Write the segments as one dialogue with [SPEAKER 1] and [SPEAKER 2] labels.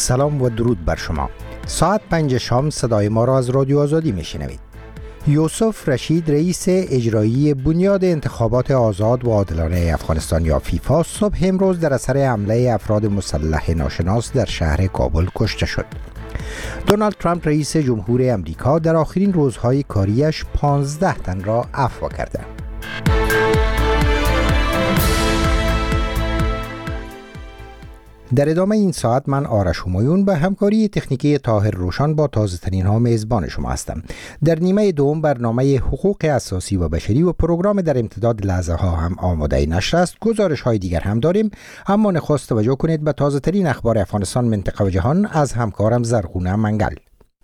[SPEAKER 1] سلام و درود بر شما. ساعت 5 شام صدای ما را از رادیو آزادی میشنوید. یوسف رشید رئیس اجرایی بنیاد انتخابات آزاد و عادلانه افغانستان یا فیفا صبح امروز در اثر حمله افراد مسلح ناشناس در شهر کابل کشته شد. دونالد ترامپ رئیس جمهور امریکا در آخرین روزهای کاریش 15 تن را عفو کرده. در ادامه این ساعت من آرش همایون به همکاری تکنیکی طاهر روشن با تازه ترین ها میزبان شما هستم. در نیمه دوم برنامه حقوق اساسی و بشری و پروگرام در امتداد لحظه ها هم آماده نشر است. گزارش های دیگر هم داریم، اما نخست توجه کنید به تازه ترین اخبار افغانستان، منطقه و جهان از همکارم زرغونه منگل.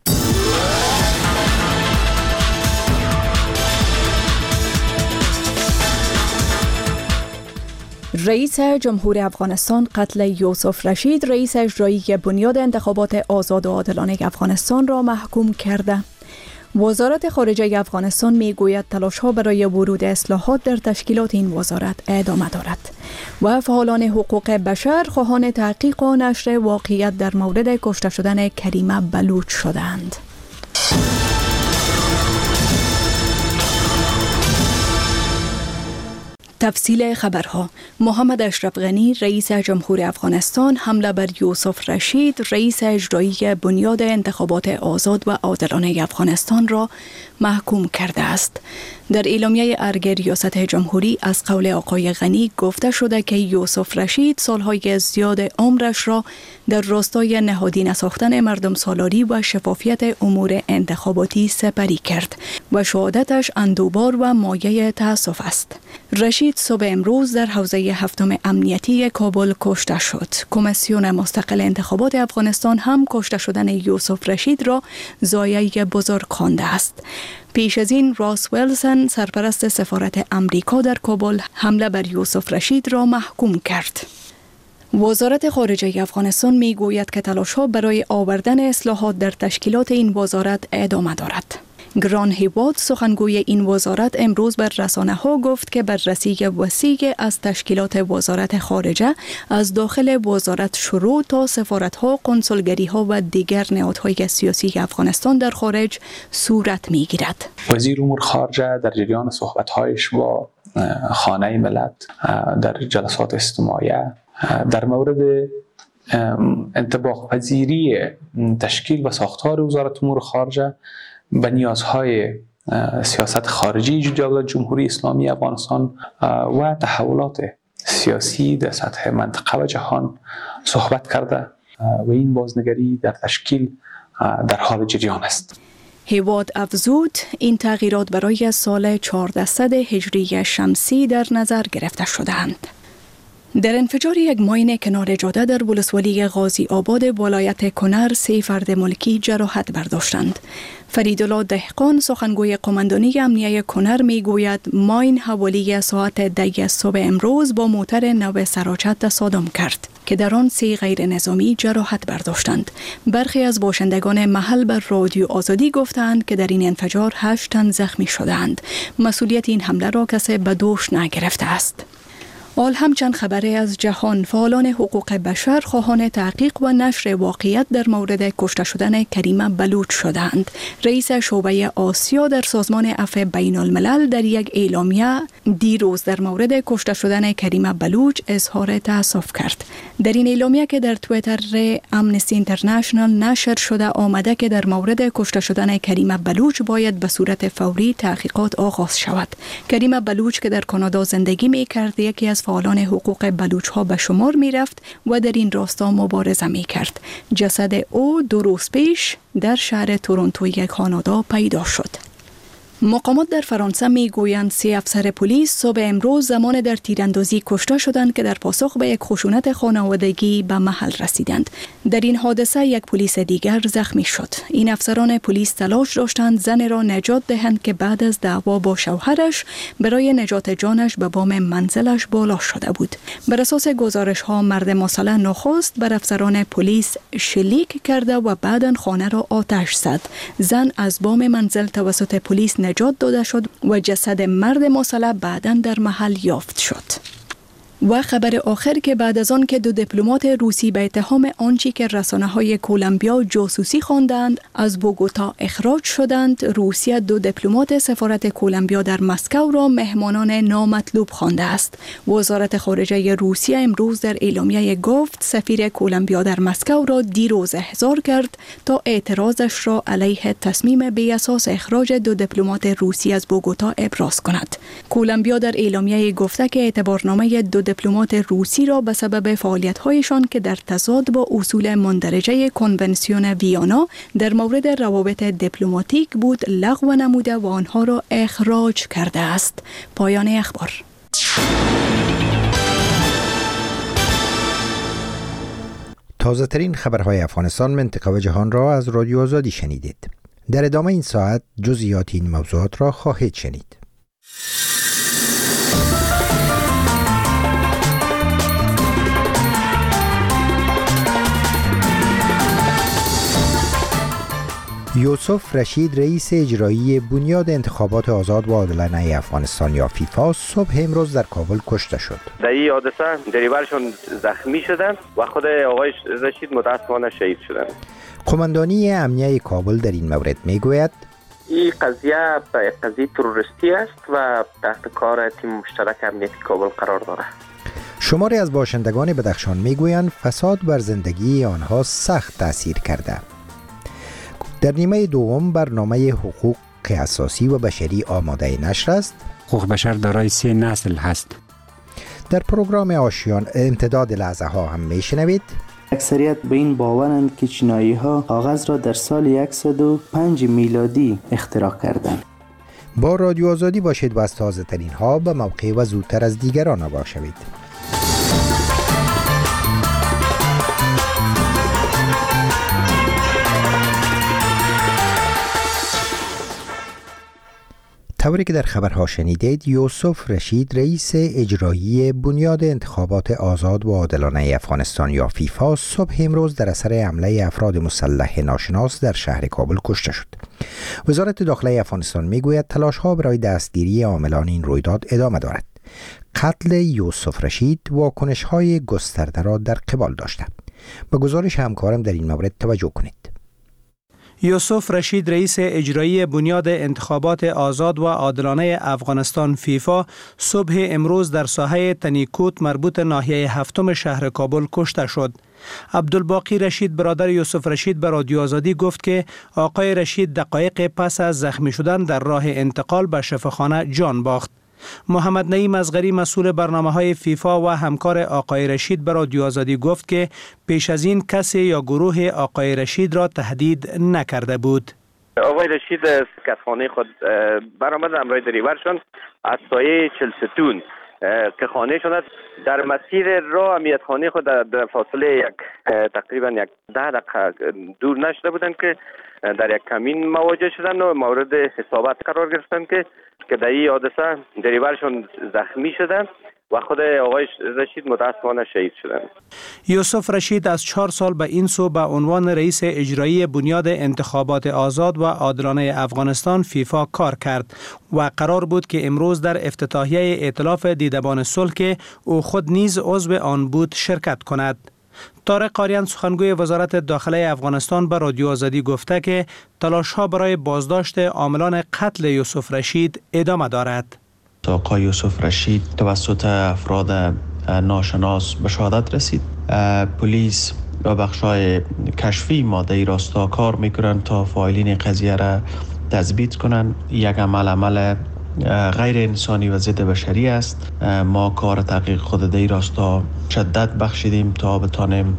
[SPEAKER 2] رئیس جمهور افغانستان قتل یوسف رشید رئیس اجرایی بنیاد انتخابات آزاد و عادلانه افغانستان را محکوم کرده. وزارت خارجه افغانستان میگوید تلاش‌ها برای ورود اصلاحات در تشکیلات این وزارت ادامه دارد و فعالان حقوق بشر خواهان تحقیق و نشر واقعیت در مورد کشته شدن کریمه بلوچ شدند. تفصیل خبرها. محمد اشرف غنی رئیس جمهور افغانستان حمله بر یوسف رشید رئیس اجرایی بنیاد انتخابات آزاد و عادلانه افغانستان را محکوم کرده است. در اعلامیه ارگ ریاست جمهوری از قول آقای غنی گفته شده که یوسف رشید سالهای زیاد عمرش را در راستای نهادینه ساختن مردم سالاری و شفافیت امور انتخاباتی سپری کرد و شهادتش اندوه‌بار و مایه تأسف است. رشید صبح امروز در حوزه هفتم امنیتی کابل کشته شد. کمیسیون مستقل انتخابات افغانستان هم کشته شدن یوسف رشید را ضایعه بزرگ خوانده است. پیش از این راس ویلسون سرپرست سفارت امریکا در کابل حمله بر یوسف رشید را محکوم کرد. وزارت خارجه افغانستان میگوید که تلاش‌ها برای آوردن اصلاحات در تشکیلات این وزارت ادامه دارد. گران هیواد سخنگوی این وزارت امروز بر رسانه‌ها گفت که بررسی وسیع از تشکیلات وزارت خارجه از داخل وزارت شروع تا سفارت‌ها، کنسولگری‌ها و دیگر نهادهای سیاسی افغانستان در خارج صورت می‌گیرد.
[SPEAKER 3] وزیر امور خارجه در جریان صحبت‌هایش با خانه ملت در جلسات استماعیه در مورد انطباق پذیری تشکیل و ساختار وزارت امور خارجه به نیازهای سیاست خارجی دولت جمهوری اسلامی افغانستان و تحولات سیاسی در سطح منطقه و جهان صحبت کرده و این بازنگری در تشکیل در حال جریان است.
[SPEAKER 2] هیواد افزود این تغییرات برای سال 1400 هجری شمسی در نظر گرفته شده‌اند. در انفجار یک ماین کنار جاده در ولسوالی غازی آباد ولایت کنر 3 فرد ملکی جراحت برداشتند. فریدالله دهقان سخنگوی قماندانی امنیه کنر میگوید ماین حوالی ساعت 10 صبح امروز با موتر نو سراچه تصادم کرد که در آن 3 غیر نظامی جراحت برداشتند. برخی از باشندگان محل بر رادیو آزادی گفتند که در این انفجار 8 تن زخمی شدند. مسئولیت این حمله را کسی به دوش نگرفته است. آل همچند خبری از جهان. فعالان حقوق بشر خواهان تحقیق و نشر واقعیت در مورد کشته شدن کریمه بلوچ شدند. رئیس شعبه آسیا در سازمان عفو بین الملل در یک اعلامیه دیروز در مورد کشته شدن کریمه بلوچ اظهار تأسف کرد. در این اعلامیه که در توییتر امنستی اینترنشنال نشر شده آمده که در مورد کشته شدن کریمه بلوچ باید به صورت فوری تحقیقات آغاز شود. کریمه بلوچ که در کانادا زندگی می‌کرد یکی از فعالان حقوق بلوچ ها به شمار می رفت و در این راستا مبارزه می کرد. جسد او 2 روز پیش در شهر تورنتوی کانادا پیدا شد. مقامات در فرانسه میگویند 3 افسر پلیس صبح امروز زمان در تیراندازی کشته شدند که در پاسخ به یک خشونت خانوادگی به محل رسیدند. در این حادثه یک پلیس دیگر زخمی شد. این افسران پلیس تلاش داشتند زن را نجات دهند که بعد از دعوا با شوهرش برای نجات جانش به بام منزلش بالا شده بود. بر اساس گزارش ها مرد مسلح نخست بر افسران پلیس شلیک کرده و بعداً خانه را آتش زد. زن از بام منزل توسط پلیس نجات داده شد و جسد مرد مسلح بعداً در محل یافت شد. و خبر آخر که بعد از آن که 2 دیپلمات روسی به اتهام آنچه که رسانه‌های کولومبیا جاسوسی خواندند از بوگوتا اخراج شدند، روسیه 2 دیپلمات سفارت کولومبیا در مسکو را مهمانان نامطلوب خوانده است. وزارت خارجه روسیه امروز در اعلامیه گفت سفیر کولومبیا در مسکو را دیروز احضار کرد تا اعتراضش را علیه تصمیم بی اساس اخراج 2 دیپلمات روسی از بوگوتا ابراز کند. کولومبیا در اعلامیه گفته که اعتبارنامه 2 دیپلمات روسی را به سبب فعالیت‌هایشان که در تضاد با اصول مندرجه کنونسیون ویانا در مورد روابط دیپلماتیک بود لغو نموده و آنها را اخراج کرده است. پایان اخبار.
[SPEAKER 1] تازه ترین خبرهای افغانستان، منطقه و جهان را از رادیو آزادی شنیدید. در ادامه این ساعت جزئیات این موضوعات را خواهید شنید. یوسف رشید رئیس اجرایی بنیاد انتخابات آزاد و عادلانه افغانستان یا فیفا صبح امروز در کابل کشته شد.
[SPEAKER 4] در این حادثه دریورشون زخمی شدند و خود آقای رشید متاسفانه شهید شدند.
[SPEAKER 1] قماندانی امنیه کابل در این مورد میگوید
[SPEAKER 5] این قضیه تروریستی است و تحت کار تیم مشترک امنیتی کابل قرار دارد.
[SPEAKER 1] شماری از باشندگان بدخشان میگویند فساد بر زندگی آنها سخت تاثیر کرده. در نیمه دوم برنامه حقوق اساسی و بشری آماده نشر است.
[SPEAKER 6] حقوق بشر دارای 3 نسل هست.
[SPEAKER 1] در پروگرام آشیان امتداد لحظه ها هم میشنوید.
[SPEAKER 7] اکثریت به این باورند که چینایی ها کاغذ را در سال 105 میلادی اختراع کردند.
[SPEAKER 1] با رادیو آزادی باشید و از تازه ترین ها به موقع و زودتر از دیگران آگاه شوید. طوری که در خبرها شنیدید، یوسف رشید رئیس اجرایی بنیاد انتخابات آزاد و عادلانه افغانستان یا فیفا صبح امروز در اثر حمله افراد مسلح ناشناس در شهر کابل کشته شد. وزارت داخله افغانستان میگوید تلاش‌ها برای دستگیری عاملان این رویداد ادامه دارد. قتل یوسف رشید واکنش‌های گسترده را در قبال داشته. به گزارش همکارم در این مورد توجه کنید.
[SPEAKER 8] یوسف رشید رئیس اجرایی بنیاد انتخابات آزاد و عادلانه افغانستان فیفا صبح امروز در ساحه تنیکوت مربوط ناحیه 7 شهر کابل کشته شد. عبدالباقی رشید برادر یوسف رشید به رادیو آزادی گفت که آقای رشید دقایق پس از زخمی شدن در راه انتقال به شفاخانه جان باخت. محمد نعیم اصغری مسئول برنامه‌های فیفا و همکار آقای رشید به رادیو آزادی گفت که پیش از این کسی یا گروه آقای رشید را تهدید نکرده بود.
[SPEAKER 4] آقای رشید از کتخانه خود برآمد همراه دریورشان از سایه چلستون که خانه شد در مسیر راه امنیت خانه خود در فاصله تقریبا 10 دقیقه دور نشده بودند که در یک کمین مواجه شدند و مورد اصابت قرار گرفتند که در این حادثه دریورشون زخمی شدند و خود آقای رشید متاسفانه شهید شدند.
[SPEAKER 8] یوسف رشید از 4 سال به این سو به عنوان رئیس اجرایی بنیاد انتخابات آزاد و عادلانه افغانستان فیفا کار کرد و قرار بود که امروز در افتتاحیه ائتلاف دیدبان صلح که او خود نیز عضو آن بود شرکت کند. طارق قاریان سخنگوی وزارت داخله افغانستان به رادیو آزادی گفته که تلاش‌ها برای بازداشت عاملان قتل یوسف رشید ادامه دارد.
[SPEAKER 9] آقای یوسف رشید توسط افراد ناشناس به شهادت رسید. پلیس و بخش‌های کشفی ماده راستا کار میکنند تا فاعلین قضیه را تثبیت کنند. یک عمل غیر انسانی و ضد بشری است. ما کار تحقیق خود در راستا شدت بخشیدیم تا بتانیم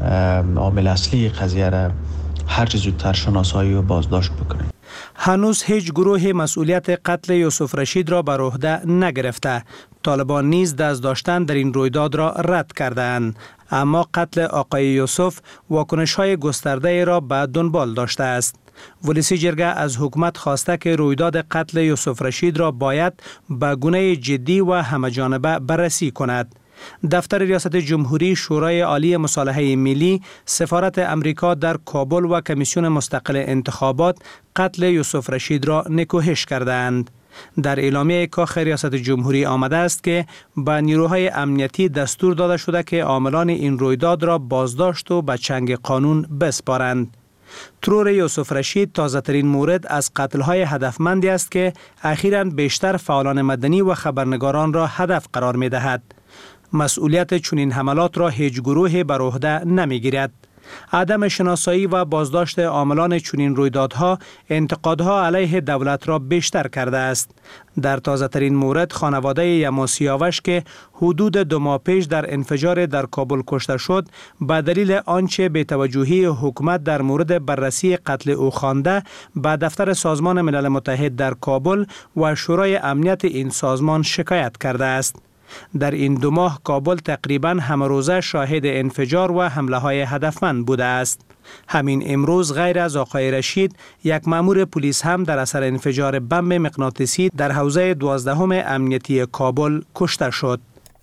[SPEAKER 9] عامل اصلی قضیه را هر چه زودتر شناسایی و بازداشت بکنیم.
[SPEAKER 8] هنوز هیچ گروه مسئولیت قتل یوسف رشید را بر عهده نگرفته. طالبان نیز دست داشتن در این رویداد را رد کردند، اما قتل آقای یوسف واکنش‌های گسترده را به دنبال داشته است. ولسی جرگه از حکومت خواسته که رویداد قتل یوسف رشید را باید به گونه جدی و همه‌جانبه بررسی کند. دفتر ریاست جمهوری، شورای عالی مصالحه ملی، سفارت امریکا در کابل و کمیسیون مستقل انتخابات قتل یوسف رشید را نکوهش کردند. در اعلامیه کاخ ریاست جمهوری آمده است که به نیروهای امنیتی دستور داده شده که عاملان این رویداد را بازداشت و به چنگ قانون بسپارند. ترور یوسف رشید تازه ترین مورد از قتل‌های هدفمندی است که اخیراً بیشتر فعالان مدنی و خبرنگاران را هدف قرار می‌دهد. مسئولیت چنین حملات را هیچ گروهی بر عهده نمی‌گیرد. عدم شناسایی و بازداشت عاملان چنین رویدادها انتقادها علیه دولت را بیشتر کرده است. در تازه ترین مورد خانواده یما سیاوش که حدود 2 ماه پیش در انفجار در کابل کشته شد به دلیل آنچه بی‌توجهی حکومت در مورد بررسی قتل او خوانده به دفتر سازمان ملل متحد در کابل و شورای امنیت این سازمان شکایت کرده است. در این 2 ماه کابل تقریباً همه روزه شاهد انفجار و حمله های هدفمند بوده است. همین امروز غیر از آقای رشید یک مأمور پلیس هم در اثر انفجار بمب مغناطیسی در حوزه 12 امنیتی کابل کشته شد.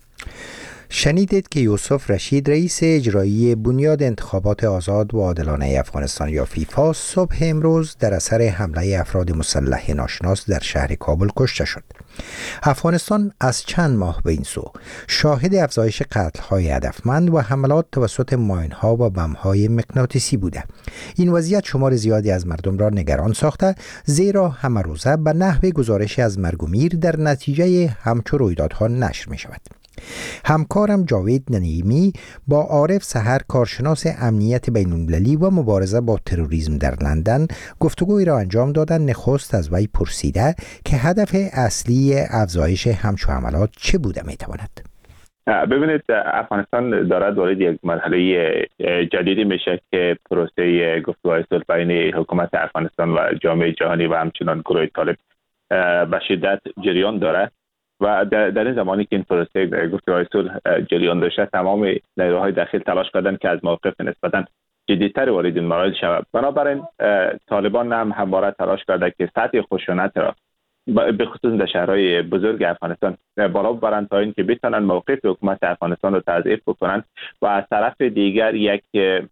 [SPEAKER 1] شنیدید که یوسف رشید رئیس اجرایی بنیاد انتخابات آزاد و عادلانه افغانستان یا فیفا صبح امروز در اثر حمله افراد مسلح ناشناس در شهر کابل کشته شد. افغانستان از چند ماه به این سو شاهد افزایش قتل‌های هدفمند و حملات توسط ماین‌ها و بمب‌های مغناطیسی بوده. این وضعیت شمار زیادی از مردم را نگران ساخته، زیرا همه روزه به نحو گزارش از مرگ و میر در نتیجه همچو رویدادها نشر می‌شود. همکارم جاوید ننیمی با عارف سحر کارشناس امنیت بین‌المللی و مبارزه با تروریسم در لندن گفتگویی را انجام دادن. نخست از وی پرسیده که هدف اصلی افزایش همچو حملات چه بوده میتواند؟
[SPEAKER 10] ببینید، افغانستان دارد وارد یک مرحله جدیدی میشه که پروسه گفتگوهای صلح بین حکومت افغانستان و جامعه جهانی و همچنان گروه طالب به شدت جریان دارد و در این زمانی که این پروسه گفتگوهای صلح جریان داشته، تمام نیروهای داخل تلاش کردند که از موقف نسبتاً جدی‌تر وارد این مراحل شود. بنابراین طالبان هم همواره تلاش کرده که سطح خشونت را به خصوص در شهرهای بزرگ افغانستان بالا ببرند تا اینکه بتوانند موقف حکومت افغانستان را تضعیف بکنند و از طرف دیگر یک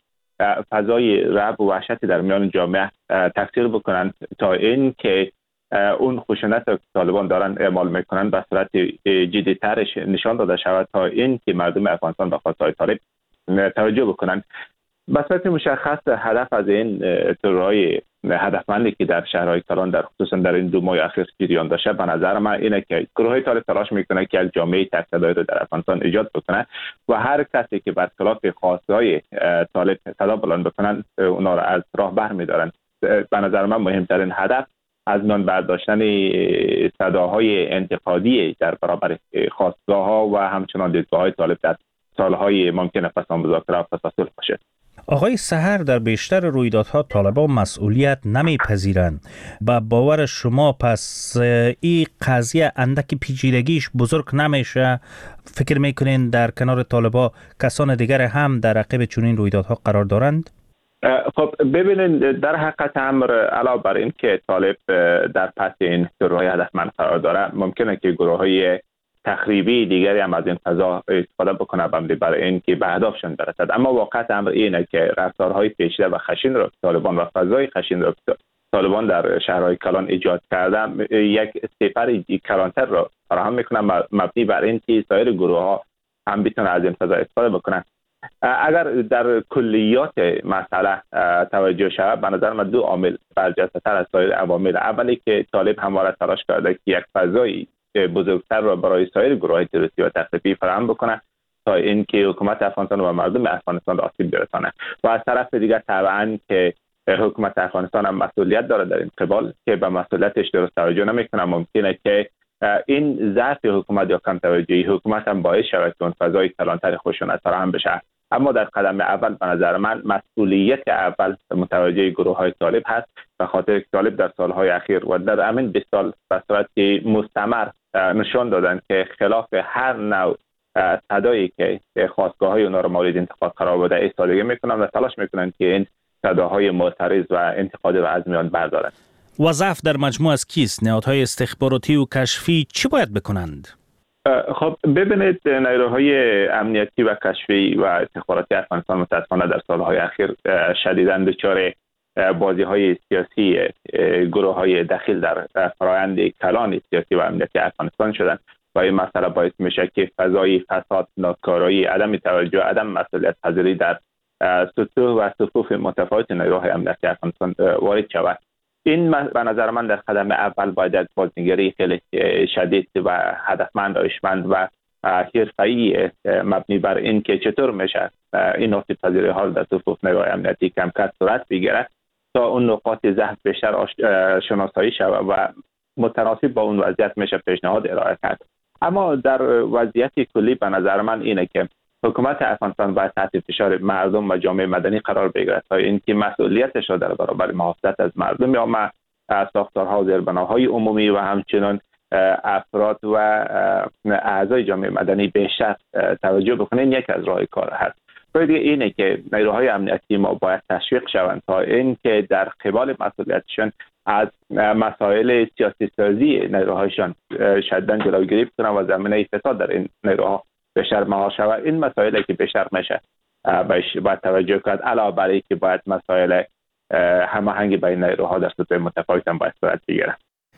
[SPEAKER 10] فضای رعب و وحشت در میان جامعه تکثیر بکنند تا اینکه اون خشونت که طالبان دارن اعمال میکنن به صورت جدی‌ترش نشان داده شود تا اینکه مردم افغانستان به خواستهای طالب توجه بکنن. به صورت مشخص هدف از این ترورهای هدفمندی که در شهرهای کلان در خصوصا در این 2 ماه اخیر جریان داشته، به نظر من اینه که گروه طالب تلاش میکنه که یک جامعه تک صدایی رو در افغانستان ایجاد بکنه و هر کسی که برخلاف خواستهای طالب صدا بلند بکنن اونا رو از راه برمی‌دارن. به نظر من مهمترین هدف از میان برداشتن صداهای انتقادی در برابر خواستگاه‌ها و همچنان دیدگاه‌های طالب در سالهای ممکن پس از مذاکره و پس از صلح باشه.
[SPEAKER 11] آقای سحر، در بیشتر رویدادها طالبان مسئولیت نمیپذیرند. با باور شما پس این قضیه اندک پیچیدگیش بزرگ نمیشه؟ فکر میکنین در کنار طالبان کسان دیگر هم در عقب چنین رویدادها قرار دارند؟
[SPEAKER 10] خب ببینید، در حقیقت امر علاوه بر این که طالب در پس این ترورهای هدفمند قرار داره، ممکنه که گروه‌های تخریبی دیگری هم از این فضا استفاده بکنه برای اینکه به هدفشون برسد. اما واقعیت امر اینه که رفتارهای پیچیده و خشن را طالبان و فضای خشن را طالبان در شهرهای کلان ایجاد کردن یک سپر کلانتر را فراهم میکنه، مبنی بر این که سایر گروه‌ها هم بتونن از این فضا استفاده بکنن. اگر در کلیات مسئله توجه شود، به نظر من 2 عامل برجسته‌تر از سایر عوامل. اولی که طالب همواره تلاش کرده که یک فضای بزرگتر را برای سایر گروه‌های تروریستی و تخریبی فراهم بکنه تا اینکه حکومت افغانستان و مردم افغانستان را آسیب برسانه و از طرف دیگر طبعاً که حکومت افغانستان هم مسئولیت داره در این قبال که به مسئولیتش درست توجه نمیکنه. ممکنه که این ضعف حکومت یا کم توجهی حکومت هم باعث شود که اون فضای کلانتر خشونت فراهم بشه. اما در قدم اول به نظر من مسئولیت اول متوجه گروه‌های طالب هست، به خاطر که طالب در سالهای اخیر و در همین 20 سال به صورت مستمر نشان دادن که خلاف هر نوع صدایی که خواستگاه‌های اونا را مورد انتقاد قرار بوده ایستادگی میکنن و تلاش میکنن که این صداهای معترض و انتقادی را از میان بردارند.
[SPEAKER 11] و ضعف در مجموع از کیست؟ نهادهای استخباراتی و کشفی چی باید بکنند؟
[SPEAKER 10] خب ببینید، نیروهای امنیتی و کشفی و استخباراتی افغانستان متاسفانه در سالهای اخیر شدیداً دچار بازی های سیاسی گروه های دخیل در فرآیند کلان سیاسی و امنیتی افغانستان شدن و این مسئله باعث میشه که فضای فساد، ناکارایی، عدم توجه، عدم مسئولیت پذیری در سطوح و صفوف متفاوت نیروهای امنیتی افغانستان وارد شود. این به نظر من در قدم اول باید یک بازنگری خیلی شدید و هدفمند، دانشمند و حرفه‌ای مبنی بر این که چطور میشه این نقطه پذیری ها در صفوف نیروهای امنیتی کم کم صورت بگیره تا اون نقاط ضعف بیشتر شناسایی شود و متناسب با اون وضعیت میشه پیشنهاد ارائه کرد. اما در وضعیت کلی به نظر من اینه که حکومت افغانستان باید تحت فشار مردم و جامعه مدنی قرار بگیرد تا اینکه مسئولیتش را در برابر محافظت از مردم یا ساختارها و زیربناهای عمومی و همچنین افراد و اعضای جامعه مدنی بیشتر توجه بکنین یک از راه کار هست. دیگه اینه که نیروهای امنیتی ما باید تشویق شوند تا اینکه در قبال مسئولیتشان از مسائل سیاسی سازی نیروهایشان شدیداً جلوگیری کنند و زمینه فساد در این نیروها بیشتر مهار شود. این مسائلی که بیشتر میشه باید توجه کرد، علاوه بر اینکه باید مسائل هماهنگی بین نیروها در سطوح متفاوت هم باید صورت بگیرد.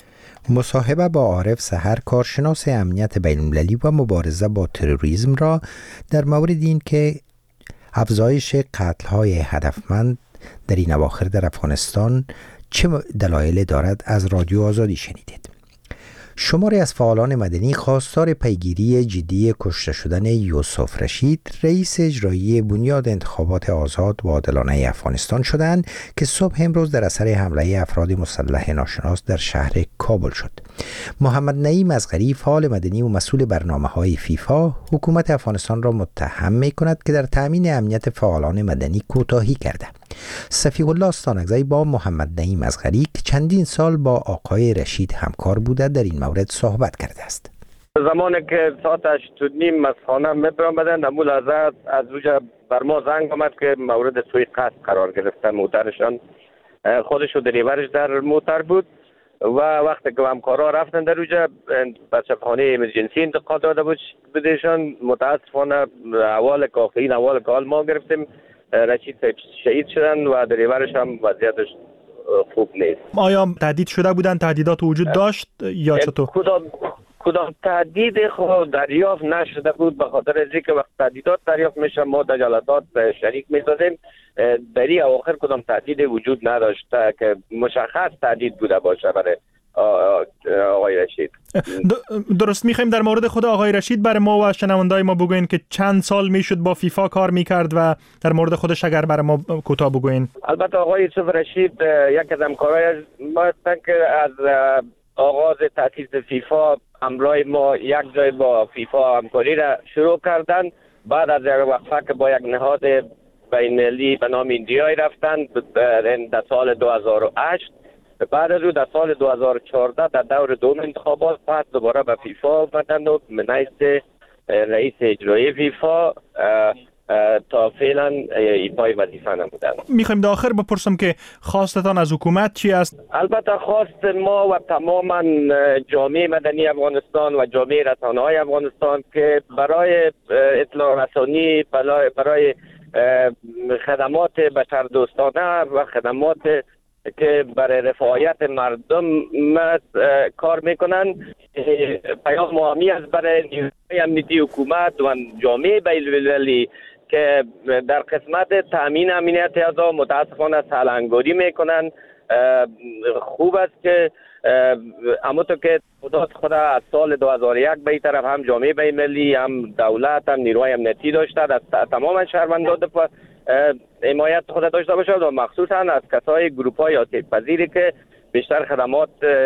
[SPEAKER 1] مصاحبه با عارف سحر، کارشناس امنیت بین‌المللی و مبارزه با تروریسم را در مورد این که افزایش قتل‌های هدفمند در این اواخر در افغانستان چه دلایلی دارد از رادیو آزادی شنیدید. شماری از فعالان مدنی خواستار پیگیری جدی کشته شدن یوسف رشید، رئیس اجرایی بنیاد انتخابات آزاد و عادلانه افغانستان شدند که صبح امروز در اثر حمله افراد مسلح ناشناس در شهر کابل شد. محمد نعیم اصغری، فعال مدنی و مسئول برنامه‌های فیفا، حکومت افغانستان را متهم می‌کند که در تامین امنیت فعالان مدنی کوتاهی کرده. صفی الله استانکزی با محمد نعیم اصغری که چندین سال با آقای رشید همکار بوده در این مورد صحبت کرده است.
[SPEAKER 4] زمانی که ساعت 8:30 از خانه می‌برآمدند، همون لحظه از روجا بر ما زنگ آمد که مورد سوء قصد قرار گرفته. موترشان خودش و دریورش در موتر بود و وقتی که همکارا رفتن در روجا بچه خانه ایمرجنسی انتقال داده بودشان. متاسفانه احوال کال ما گرفتیم. رشید شهید شدن و دریورش هم وضعیتش خوب نیست.
[SPEAKER 12] آیا تهدید شده بودن؟ تهدیدات وجود داشت یا چطور؟
[SPEAKER 4] کدام تهدید خود دریافت نشده بود، به خاطر از اینکه وقت تهدیدات دریافت میشه ما در جلسات شریک میسازیم. در این اواخر کدام تهدید وجود نداشته که مشخص تهدید بوده باشه برای آقای رشید.
[SPEAKER 12] درست. میخوایم در مورد خود آقای رشید برای ما و شنوندای ما بگوین که چند سال میشد با فیفا کار میکرد و در مورد خودش اگر برای ما کوتاه بگوین.
[SPEAKER 4] البته آقای یوسف رشید یک از همکارای ما هستن که از آغاز تأسیس فیفا همراه ما یک جای با فیفا همکاری را شروع کردن. بعد از یک وقفه که با یک نهاد بین‌المللی به نام ایندیای رفتن در سال 2008. بعد از او در سال 2014 در دور دوم انتخابات بعد دوباره به فیفا آمدند و منیست رئیس اجرایی فیفا تا فعلا ایفای وظیفه نمودند.
[SPEAKER 12] میخوایم در آخر بپرسم که خواستتان از حکومت چی است؟
[SPEAKER 4] البته خواست ما و تماما جامعه مدنی افغانستان و جامعه رسانه‌های افغانستان که برای اطلاع رسانی، برای خدمات بشردوستانه و خدمات که برای رفاهیت مردم کار میکنن، پیام مهمی است برای نیروهای امنیتی حکومت و جامعه بین‌المللی که در قسمت تامین امنیت اعضا متاسفانه سرانگاری میکنن. خوب است که همونطور که خود از سال 2001 به این طرف هم جامعه بین‌المللی، هم دولت، هم نیروهای امنیتی داشته از تمام شهروندان حمایت خود داشته باشد و مخصوصا از کسای گروپ‌های آسیب‌پذیری که بیشتر خدمات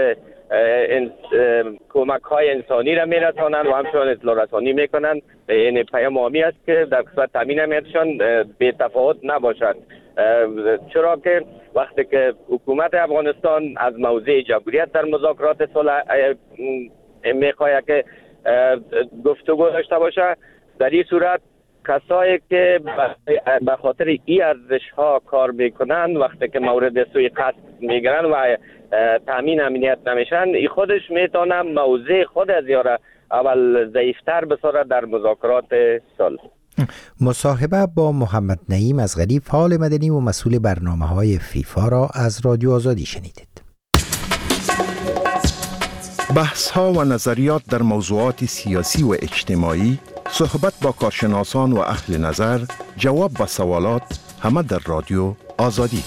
[SPEAKER 4] کمک‌های انسانی را می‌رسانند و همچنین اطلاع رسانی می‌کنند. این پیام مهمی است که در قسمت تامین امنیتشان بی تفاوت نباشند، چرا که وقتی که حکومت افغانستان از موضع جمهوریت در مذاکرات صلح می‌خواهد که گفتگو داشته باشد، در این صورت کسایی که به خاطر این ارزش‌ها کار میکنن وقتی که مورد سوء قصد میگیرن و تامین امنیت نمیشن، این خودش میتونه موضع خود از یاره اول ضعیفتر بسازه در مذاکرات صلح.
[SPEAKER 1] مصاحبه با محمد نعیم از غریب فعال مدنی و مسئول برنامه‌های فیفا را از رادیو آزادی شنیدید.
[SPEAKER 13] بحث‌ها و نظریات در موضوعات سیاسی و اجتماعی، صحبت با کارشناسان و اهل نظر، جواب به سوالات، همه در رادیو آزادی.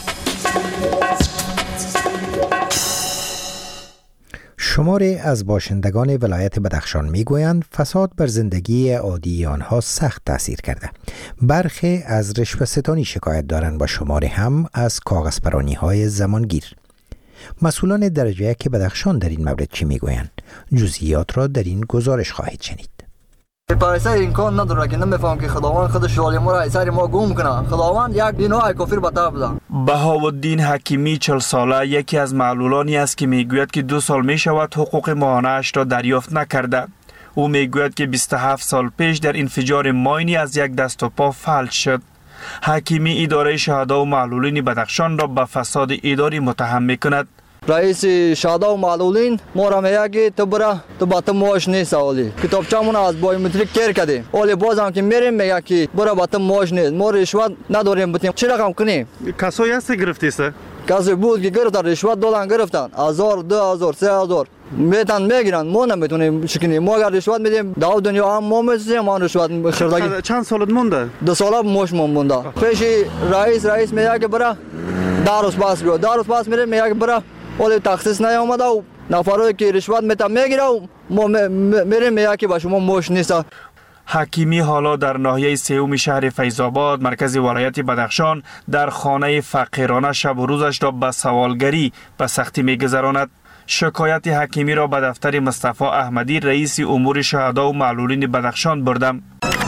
[SPEAKER 1] شماری از باشندگان ولایت بدخشان میگویند فساد بر زندگی عادی آنها سخت تاثیر کرده. برخی از رشوه‌ستانی شکایت دارند و شماری هم از کاغذپرانی‌های زمانگیر. مسئولان درجه یک بدخشان در این مورد چی میگویند؟ جزئیات را در این گزارش خواهید شنید.
[SPEAKER 14] پارسای این کار نداره که نمیفهم که خداوند خودش رالی ما را سر ما گم کنه. خداوند یک دینای کافر بتا بده.
[SPEAKER 15] بهاءالدین حکیمی 40 ساله یکی از معلولانی است که میگوید که 2 سال میشود حقوق ماهانه‌اش را دریافت نکرده. او میگوید که 27 سال پیش در انفجار ماینی از یک دست و پا فلج شد. حکیمی اداره شهدا و معلولین بدخشان را به فساد اداری متهم میکند.
[SPEAKER 14] رئیس شهدا و معلولین ما را میگه که تو برا تو با تو معاش نیست اولی کتابچه‌مون از بایومتریک کیر کردیم اولی بازم که میریم میگه که برا با تو معاش نیست ما رشوت نداریم بتیم چی رقم کنیم.
[SPEAKER 12] کسایی هست گرفتیست؟
[SPEAKER 14] کسی بود که گرفتن رشوت دادن گرفتن 1000 2000 3000 میتن میگیرن ما نمیتونیم شکنیم. ما اگر رشوت میدیم داو دنیا هم ما میسیم ما رشوت خردگی.
[SPEAKER 12] چند سالت مونده؟
[SPEAKER 14] 2 سال معاش مونده. پیش رئیس میگه که برا داروس پاس بیو داروس پاس میره میگه که برا ولی تخصیص نیامده و نفرایی که رشوت میگیره و ما میریم میگه که با شما معاش نیست.
[SPEAKER 15] حکیمی حالا در ناحیه سوم شهر فیض‌آباد مرکز ولایت بدخشان در خانه فقیرانه شب و روزش را به سوالگری به سختی میگذراند. شکایت حکیمی را به دفتر مصطفی احمدی رئیس امور شهدا و معلولین بدخشان بردم.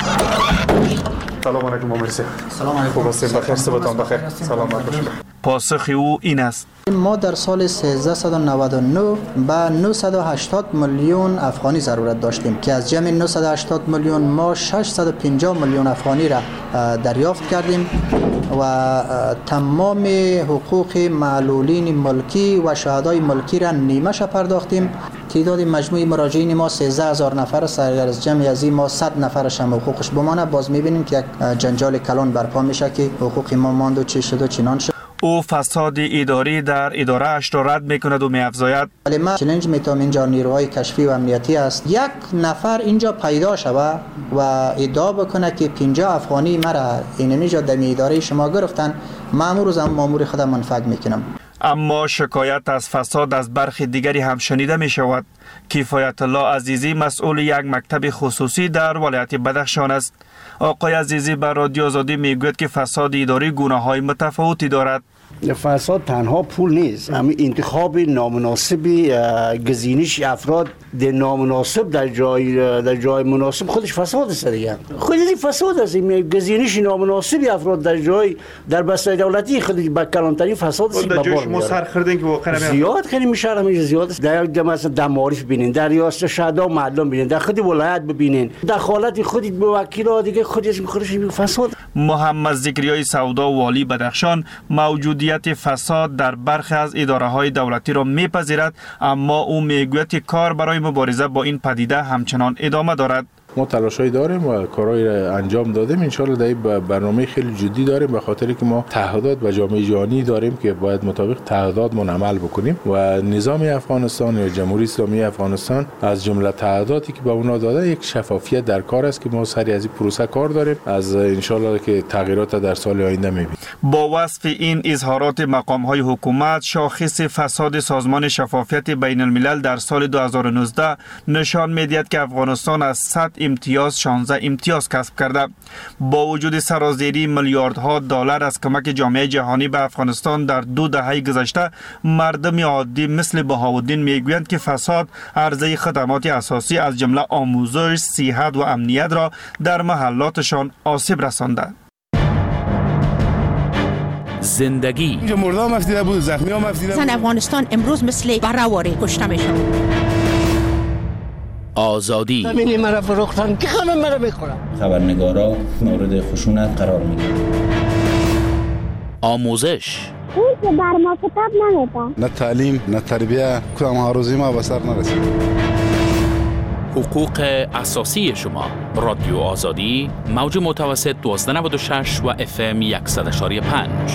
[SPEAKER 12] سلام علیکم مرسی.
[SPEAKER 16] سلام علیکم.
[SPEAKER 12] بخیر صبحتان بخیر. سلام علیکم.
[SPEAKER 15] پاسخ او این است:
[SPEAKER 16] ما در سال 1399 به 980 میلیون افغانی ضرورت داشتیم که از جمع 980 میلیون ما 650 میلیون افغانی را دریافت کردیم و تمام حقوق معلولین ملکی و شهدای ملکی را نیمه‌اش پرداختیم. تعداد مجموعی مراجعین ما 13000 نفر است. اگر از جمع از این ما 100 نفرش هم حقوقش بمانه باز می‌بینیم که یک جنجال کلان برپا میشه که حقوق ما ماند و چی شد و چنان شد.
[SPEAKER 15] او فساد اداری در اداره اش را رد میکند و می‌افزاید:
[SPEAKER 16] ولی ما چالش میتونم اینجا نیروهای کشفی و امنیتی است. یک نفر اینجا پیدا شود و ادعا بکنه که 50 افغانی مرا اینجا در اداره شما گرفتن، مامور هم مامور خودم منفعت میکنم.
[SPEAKER 15] اما شکایت از فساد از برخی دیگری هم شنیده می شود. کفایت الله عزیزی مسئول یک مکتب خصوصی در ولایت بدخشان است. آقای عزیزی بر رادیو آزادی میگوید که فساد اداری گناه‌های متفاوتی دارد.
[SPEAKER 17] فساد تنها پول نیست، همین انتخاب نامناسب گزینش افراد در نامناسب در جای مناسب خودش فساد است دیگه. خودی فساد است، گزینش نامناسب افراد در بسته دولتی خودی با کلانترین فساد است.
[SPEAKER 12] در جوش مسخر خردن که واقعا
[SPEAKER 17] زیاد خیلی میشه همیشه زیاد است. در یک جمع در معارف ببینین، در ریاست شهدا و معلم ببینین، در خود ولایت ببینین، دخالت خودی به وکیل دیگه خودش فساد.
[SPEAKER 15] محمد ذکریای سودا والی بدخشان موجودیت فساد در برخی از اداره‌های دولتی را میپذیرد، اما او میگوید که کار برای مبارزه با این پدیده همچنان ادامه دارد.
[SPEAKER 18] ما تلاشایی داریم و کارهایی را انجام دادیم. انشالله در این برنامه خیلی جدی داریم به خاطر که ما تعهدات و جامعه جهانی داریم که باید مطابق تعهداتمون عمل بکنیم و نظام افغانستان یا جمهوری اسلامی افغانستان از جمله تعهداتی که به اونا داده یک شفافیت در کار است که ما سری از این پروسه کار داریم. از انشالله که تغییرات در سال آینده می‌بینیم.
[SPEAKER 15] با وصف این اظهارات مقام‌های حکومت، شاخص فساد سازمان شفافیت بین الملل در سال 2019 نشان می‌دهد که افغانستان از 100 امتیاز 16 امتیاز کسب کرده. با وجود سرازیری میلیاردها دلار از کمک جامعه جهانی به افغانستان در 2 دهه گذشته، مردم عادی مثل بهاءالدین میگویند که فساد عرضه خدمات اساسی از جمله آموزش، صحت و امنیت را در محلاتشان آسیب رسانده.
[SPEAKER 19] زندگی
[SPEAKER 20] اینجا مردا مفتیده بود، زخمی ها مفتیده بود.
[SPEAKER 19] زن افغانستان امروز مثل برهواری کشته میشه. آزادی
[SPEAKER 20] همینی مرا فروختن که همه مرا میخورن.
[SPEAKER 21] خبرنگارا مورد خشونت قرار میگیرن.
[SPEAKER 19] آموزش
[SPEAKER 22] اون که بر ما کتاب نمیدن.
[SPEAKER 20] نه تعلیم نه تربیه کدام ها روزی ما به سر نرسید.
[SPEAKER 19] حقوق اساسی شما. رادیو آزادی، موج متوسط 1296 و FM 100.5.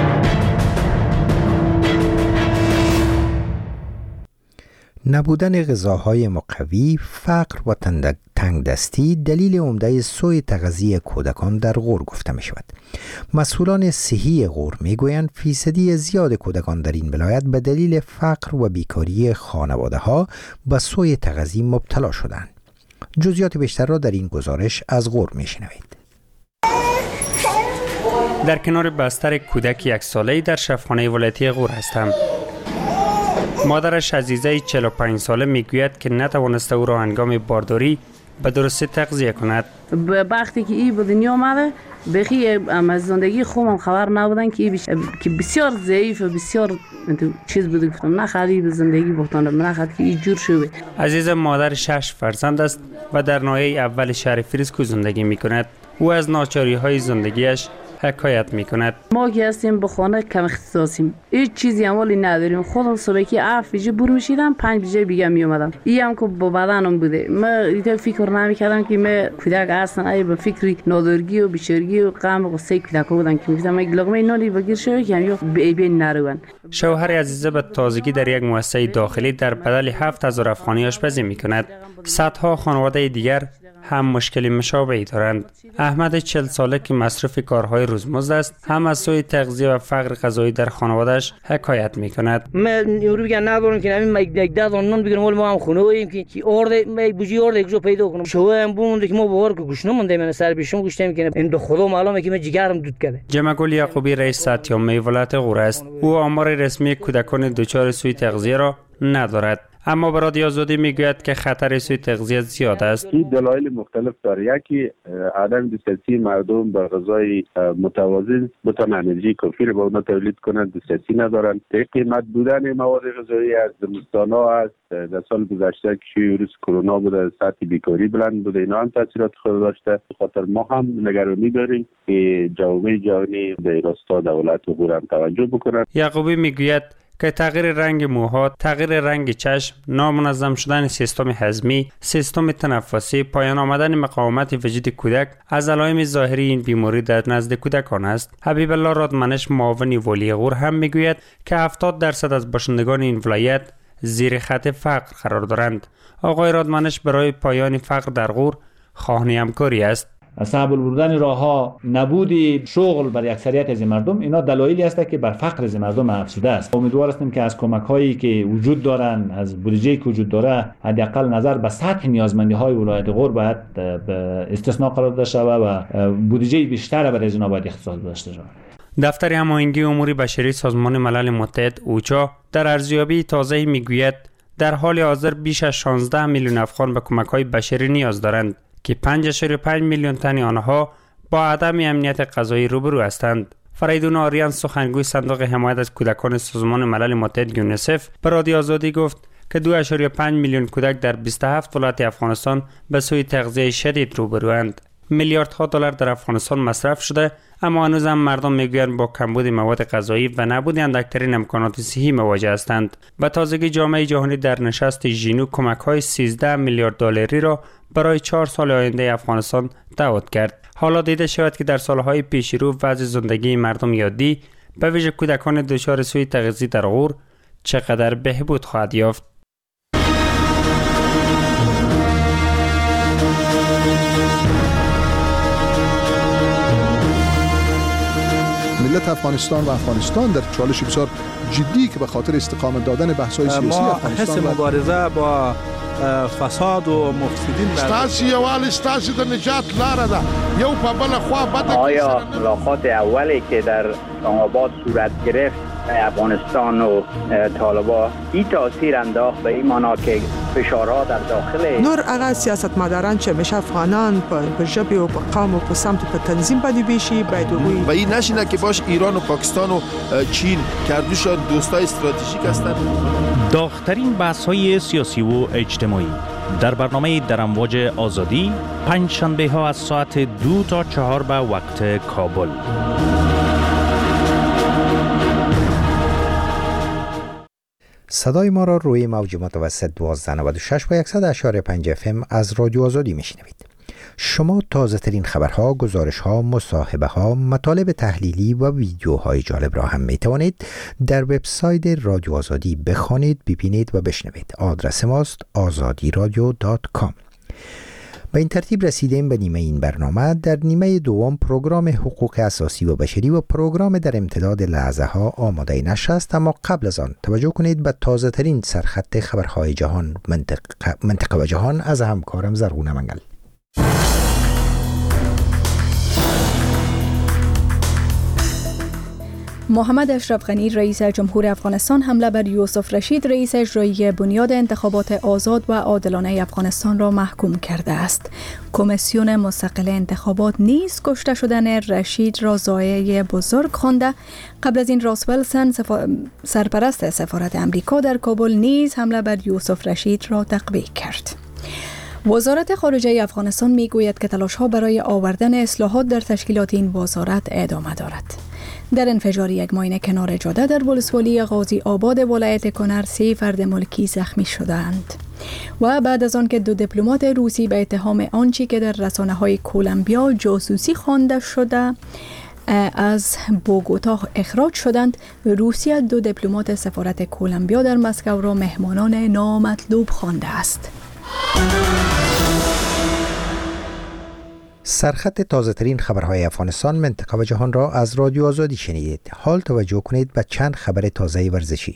[SPEAKER 1] نبودن غذاهای مقوی، فقر و تنگدستی دلیل عمده سوء تغذیه کودکان در غور گفته می شود. مسئولان صحی غور می گویند فیصدی زیاد کودکان در این ولایت به دلیل فقر و بیکاری خانواده ها به سوء تغذیه مبتلا شدند. جزئیات بیشتر را در این گزارش از غور می شنوید.
[SPEAKER 6] در کنار بستر کودک 1 ساله‌ای در شفاخانه ولایتی غور هستم. مادرش عزیزه 45 ساله میگوید که نتوانسته او را هنگام بارداری به درستی تغذیه کند.
[SPEAKER 2] وقتی که این به دنیا آمده بخی از زندگی خوبم خبر نبودن که که بسیار ضعیف و بسیار چیز بوده. گفتم نخواهی به زندگی بختانم، نخواهد که این جور شده.
[SPEAKER 6] عزیزه مادر 6 فرزند است و در ناحیه اول شهر فریسکو زندگی می کند. او از ناچاری های زندگیش حکایت می کند.
[SPEAKER 2] ما که هستیم به خانه کم اختصاصیم، هیچ چیزی اموالی نداریم. خودم صبح که 7 بجه بور میشیدم 5 بجه بیگه می اومدم. این هم که با بدنم بوده. من ایتا فکر نمی کردم که من کودک هستم. ای به فکری نادرگی و بیچارگی و غم و غصه کودک بودن که میگفتم یک لقمه نانی بگیر شوی که همیا بین نرون.
[SPEAKER 6] شوهر عزیزه به تازگی در یک مؤسسه داخلی در بدل 7000 افغانی آشپزی می کند. صدها خانواده دیگر هم مشکلی مشابهی دارند. احمد 40 ساله که مصرف کارهای روزمزد است، هم از سوء تغذیه و فقر غذایی در خانواده‌اش حکایت می‌کند.
[SPEAKER 3] من یورو بگم ندارم که همین یک دادن نون بگیرم ولی ما هم خونه ایم که ارده یک بوجی ارده کجا پیدا کنم. شو هم بوند که ما باور که گوش نمونده من سر پیشم گوشتم که این دو خدا معلومه که من جگرم دود کرده.
[SPEAKER 6] جمعگل یعقوبی رئیس ساتیامه ولایت غور است. او آمار رسمی کودکان دچار سوء تغذیه را ندارد. اما به رادیو آزادی میگوید که خطر سوء تغذیه زیاد است.
[SPEAKER 23] این دلایل مختلف داره. یکی عدم دسترسی مردم به غذای متوازن بتوان انرژی کافی را به اونها تولید کنند، دسترسی ندارند. قیمت بودن مواد غذایی از زمستان‌ها است. در سال گذشته که ویروس کرونا بوده، سطح بیکاری بلند بوده، اینا هم تاثیرات خود داشته. به خاطر ما هم نگرانی داریم که جامعه جهانی به راستا دولت و غور هم توجه بکنند.
[SPEAKER 6] یعقوبی میگوید که تغییر رنگ موها، تغییر رنگ چشم، نامنظم شدن سیستم هضمی، سیستم تنفسی، پایان آمدن مقاومت وجود کودک از علائم ظاهری این بیماری در نزد کودکان است. حبیب الله رادمنش معاون والی غور هم میگوید که 70% از باشندگان این ولایت زیر خط فقر قرار دارند. آقای رادمنش برای پایان فقر در غور خواهان همکاری است.
[SPEAKER 24] صعب البردن راهها، نبود شغل برای اکثریت از مردم، اینا دلایلی است که بر فقر از مردم افزوده است. امیدوار هستیم که از کمک‌هایی که وجود دارند، از بودجه‌ای که وجود داره، حداقل نظر به سطح نیازمندی‌های ولایت غور باید به استثناء قرار داده شود و بودجه بیشتر برای اینا باید اختصاص داشته شود.
[SPEAKER 6] دفتر هماهنگی امور بشری سازمان ملل متحد اوچا در ارزیابی تازه‌ای میگوید در حال حاضر بیش از 16 میلیون افغان به کمک‌های بشری نیاز دارند که 5.5 میلیون تن آنها با عدم امنیت غذایی روبرو هستند. فریدون آریان سخنگوی صندوق حمایت از کودکان سازمان ملل متحد یونیسف به رادیو آزادی گفت که 2.5 میلیون کودک در 27 ولایت افغانستان به سوء تغذیه شدید روبروند. میلیاردها دلار در افغانستان مصرف شده، اما هنوز هم مردم میگویند با کمبود مواد غذایی و نبود اندکترین امکانات صحی مواجه هستند. به تازگی جامعه جهانی در نشست ژینو کمک‌های 13 میلیارد دلاری را برای 4 سال آینده افغانستان دعوت کرد. حالا دیده شود که در سالهای پیش رو وضع زندگی مردم عادی به ویژه کودکان دچار سوء تغذیه در غور چقدر بهبود خواهد یافت.
[SPEAKER 25] ملت افغانستان و افغانستان در چالش بسیار جدی که به خاطر استقامت دادن بحث‌های سیاسی افغانستان
[SPEAKER 26] ما حس مبارزه با فساد و مفسدین
[SPEAKER 27] ستاسي یوال ستاسي د نجات لاره ده یو په بل خوا بده.
[SPEAKER 28] آیا ملاقات اولی که در آباد صورت گرفت افغانستان و طالبان این تاثیر انداخت به این معنا که فشارها در داخل
[SPEAKER 29] نور هغه سیاستمداران چې همیشه افغانان په ژبې او په قوم او په سمت په تنظیم باندې بیشي باید وګوري
[SPEAKER 27] و این نشینه که باش ایران و پاکستان و چین کردوشان دوستای استراتژیک هستند.
[SPEAKER 11] داغ‌ترین بحث‌های سیاسی و اجتماعی در برنامه در امواج آزادی پنج شنبه ها از ساعت 2 تا 4 به وقت کابل.
[SPEAKER 1] صدای ما را روی موج متوسط 1296 و 100.5 FM از رادیو آزادی میشنوید. شما تازه ترین خبرها، گزارشها، مصاحبه ها، مطالب تحلیلی و ویدیوهای جالب را هم می توانید در وبسایت رادیو آزادی بخوانید، ببینید و بشنوید. آدرس ماست azadiradio.com. به این ترتیب رسیدیم به نیمه این برنامه. در نیمه دوم پروگرام حقوق اساسی و بشری و پروگرام در امتداد لحظه ها آماده نشر است، اما قبل از آن توجه کنید به تازه ترین سرخط خبرهای جهان، منطقه و جهان از همکارم زرغون منگل.
[SPEAKER 4] محمد اشرف غنی رئیس جمهور افغانستان حمله بر یوسف رشید رئیس اجرایی بنیاد انتخابات آزاد و عادلانه افغانستان را محکوم کرده است. کمیسیون مستقل انتخابات نیز کشته شدن رشید را ضایعه بزرگ خوانده. قبل از این راس ویلسون سرپرست سفارت امریکا در کابل نیز حمله بر یوسف رشید را تقویه کرد. وزارت خارجه افغانستان میگوید که تلاش‌ها برای آوردن اصلاحات در تشکیلات این وزارت ادامه دارد. در انفجار یک ماین کنار جاده در ولسوالی غازی آباد ولایت کنر 3 فرد ملکی زخمی شدند. و بعد از آن که 2 دیپلمات روسی به اتهام آنچه که در رسانه‌های کولومبیا جاسوسی خوانده شده از بوگوتا اخراج شدند، روسیه 2 دیپلمات سفارت کولومبیا در مسکو را مهمانان نامطلوب خوانده است.
[SPEAKER 1] سرخط تازه ترین خبرهای افغانستان، منطقه و جهان را از رادیو آزادی شنیدید. حال توجه کنید به چند خبر تازه ورزشی.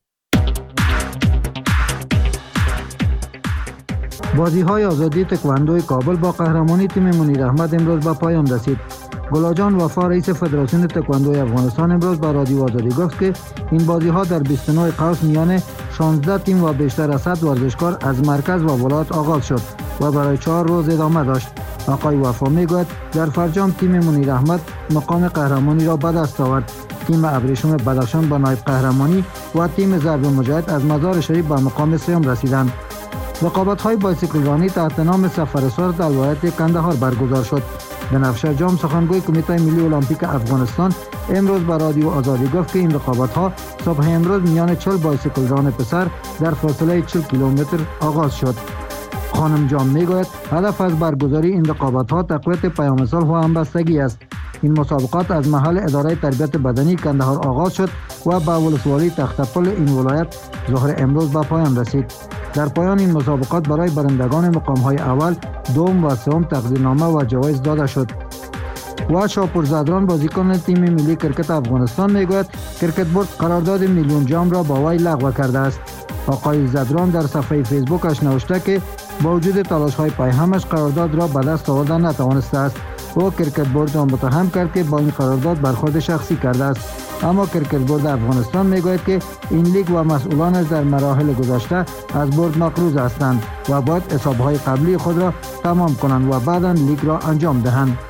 [SPEAKER 5] بازی‌های آزادی تکواندو کابل با قهرمانی تیم منیر احمد امروز به پایان رسید. گلاجان وفا رئیس فدراسیون تکواندو افغانستان امروز به رادیو آزادی گفت که این بازی‌ها در 29 قوس میان 16 تیم و بیشتر از 100 ورزشکار از مرکز و ولایت آغاز شد و برای 4 روز ادامه داشت. آقای وفا میگوید در فرجام تیم منیر احمد مقام قهرمانی را به دست آورد. تیم ابریشم بدخشان به نایب قهرمانی و تیم ضرب مجاهد از مزار شریف به مقام سوم رسیدند. رقابت‌های بایسیکل رانی تحت نام سفرسار در ولایت کندهار برگزار شد. بنفشه جام سخنگوی کمیته ملی المپیک افغانستان امروز به رادیو آزادی گفت که این رقابت‌ها صبح امروز میان 40 بایسیکل ران پسر در فاصله 40 کیلومتر آغاز شد. خانم جان میگوید هدف از برگزاری این رقابت‌ها تقویت پیام صلح و همبستگی است. این مسابقات از محل اداره تربیت بدنی کندهار آغاز شد و به ولسوالی تختپل این ولایت ظهر امروز به پایان رسید. در پایان این مسابقات برای برندگان مقام‌های اول، دوم و سوم تقدیرنامه و جوایز داده شد. و شاپور زدران بازیکن تیم ملی کرکت افغانستان میگوید کرکت بورد قرارداد میلیون جام را با وی لغو کرده است. آقای زدران در صفحه فیسبوکش نوشته که با وجود تلاش‌های پایهمش قرارداد را به دست آوردن نتوانسته است. او کرکت بورد را متهم کرد که با این قرارداد برخورد شخصی کرده است. اما کرکت بورد افغانستان میگوید که این لیگ و مسئولانش در مراحل گذشته از بورد مقروض هستند و باید حساب‌های قبلی خود را تمام کنند و بعداً لیگ را انجام دهند.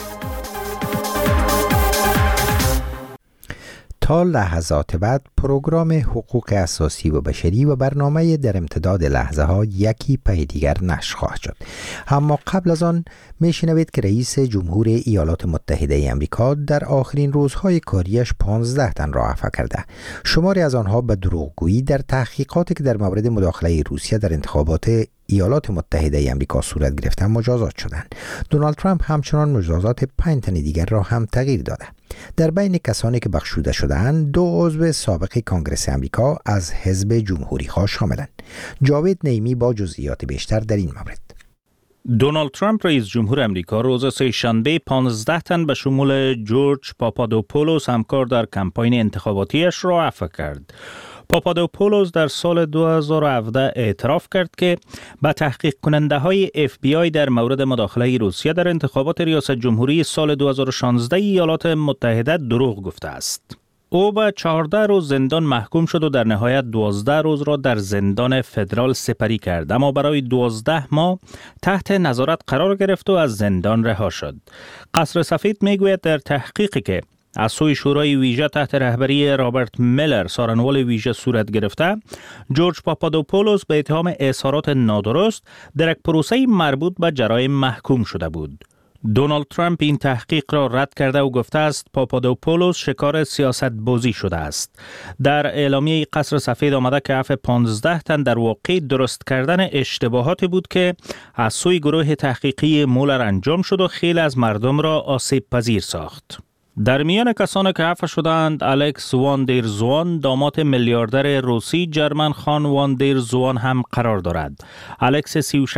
[SPEAKER 1] تا لحظات بعد پروگرام حقوق اساسی و بشری و برنامه در امتداد لحظه ها یکی پی دیگر نشر خواهد شد. اما قبل از آن میشنوید که رئیس جمهور ایالات متحده امریکا در آخرین روزهای کاریش 15 تن را عفو کرده. شماری از آنها به دروغگویی در تحقیقاتی که در مورد مداخله روسیه در انتخابات ایالات متحده امریکا صورت گرفته مجازات شدند. دونالد ترامپ همچنان مجازات 5 تن دیگر را هم تغییر داده. در بین کسانی که بخشوده شده‌اند 2 عضو سابق کنگره امریکا از حزب جمهوری‌خواه شاملند. جاوید نیمی با جزئیات بیشتر در این مورد.
[SPEAKER 11] دونالد ترامپ رئیس جمهور امریکا روز سه‌شنبه 15 تن به شمول جورج پاپادوپولوس همکار در کمپاین انتخاباتیش را عفو کرد. پاپادوپولوس در سال 2017 اعتراف کرد که به تحقیق کننده های FBI در مورد مداخله روسیه در انتخابات ریاست جمهوری سال 2016 ایالات متحده دروغ گفته است. او به 14 روز زندان محکوم شد و در نهایت 12 روز را در زندان فدرال سپری کرد، اما برای 12 ماه تحت نظارت قرار گرفت و از زندان رها شد. قصر سفید میگوید در تحقیقی که از سوی شورای ویژه تحت رهبری رابرت میلر سارنوال ویژه صورت گرفته، جورج پاپادوپولوس به اتهام اظهارات نادرست در یک پروسه مربوط به جرایم محکوم شده بود. دونالد ترامپ این تحقیق را رد کرده و گفته است پاپادوپولوس شکار سیاست بازی شده است. در اعلامیه قصر سفید آمده که عفو 15 تن در واقع درست کردن اشتباهاتی بود که از سوی گروه تحقیقی مولر انجام شد و خیلی از مردم را آسیب پذیر ساخت. در میان کسانی که عفو شدند الکس وان دیر زوان داماد میلیاردر روسی جرمن خان وان دیر زوان هم قرار دارد. الکس 36